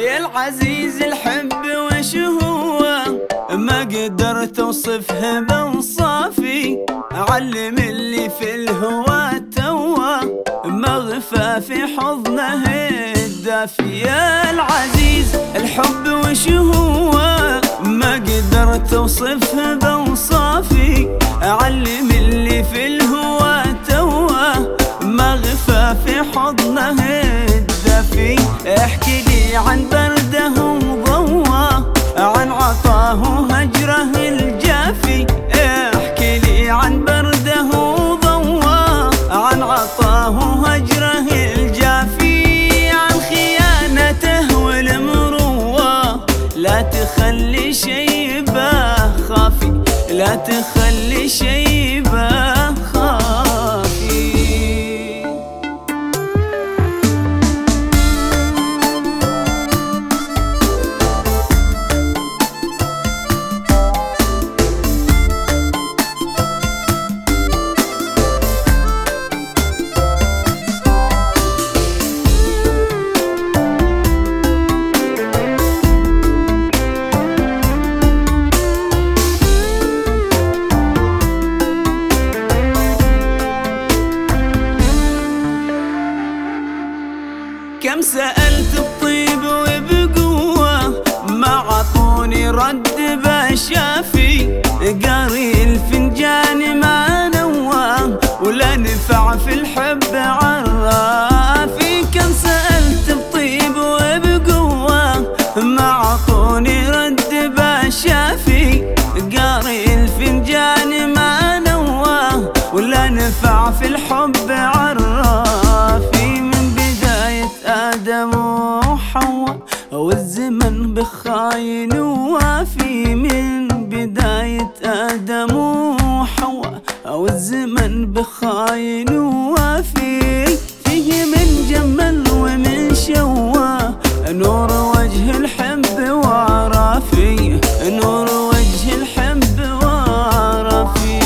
يا العزيز الحب وش هو؟ ما قدرت اوصفه بوصافي. علم اللي في الهوى توه، مغفى في حضنه الدافي. يا العزيز الحب وش هو؟ ما قدرت اوصفه بوصافي. علم اللي في الهوى توه، مغفى في حضنه الدافي. احكي لي عن برده وضواه، عن عطاه هجره الجافي. احكي لي عن برده وضواه، عن عطاه هجره الجافي. عن خيانته والمروه، لا تخلي شيبه خافي، لا تخلي شيبه خافي. كم سألت بطيب وبقوة، ما عطوني رد بشافي. قاري الفنجان ما نوى، ولا نفع في الحب عرافي. كم سألت بطيب وبقوة، ما عطوني رد بشافي. قاري الفنجان ما نوى، ولا نفع في الحب عرافي. آدم وحواء والزمن بخاين ووافي. من بداية آدم وحواء والزمن بخاين ووافي. فيه من جمل ومن شوى، نور وجه الحب وعرافي، نور وجه الحب وعرافي.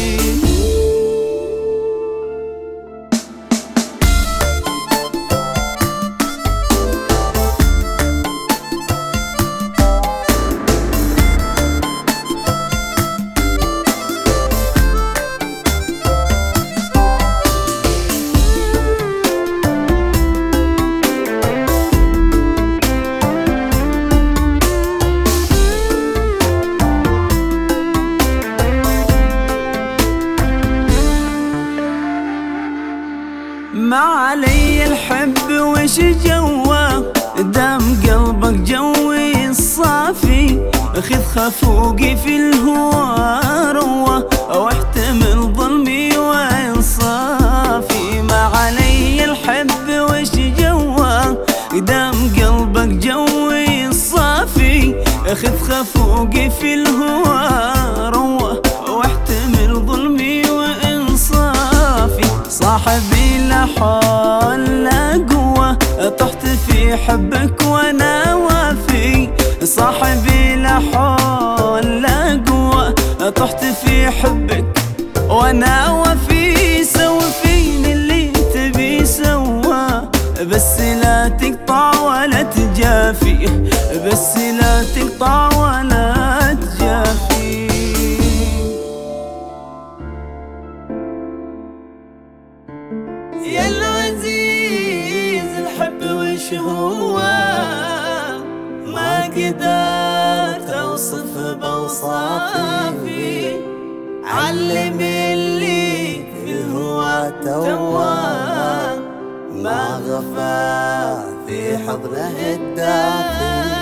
ما علي الحب وش جوه، دام قلبك جوي الصافي. خذ خفوقي في الهوى روه، واحتمل ظلمي وانصافي. ما علي الحب وش جوه، دام قلبك جوي الصافي. خذ خفوقي في الهوى روه، واحتمل ظلمي وانصافي. صاحبي لا حول لا قوة، طحت في حبك وانا وافي. صاحبي لا حول لا قوة، طحت في حبك وانا وافي. سوي فيني اللي تبي سوا، بس لا تقطع ولا تجافي، بس لا تقطع ولا تجافي. يا العزيز الحب وش هو؟ ما قدرت اوصفه بوصافي. علم اللي في الهوى توه، ما غفى في حضنه الدافي.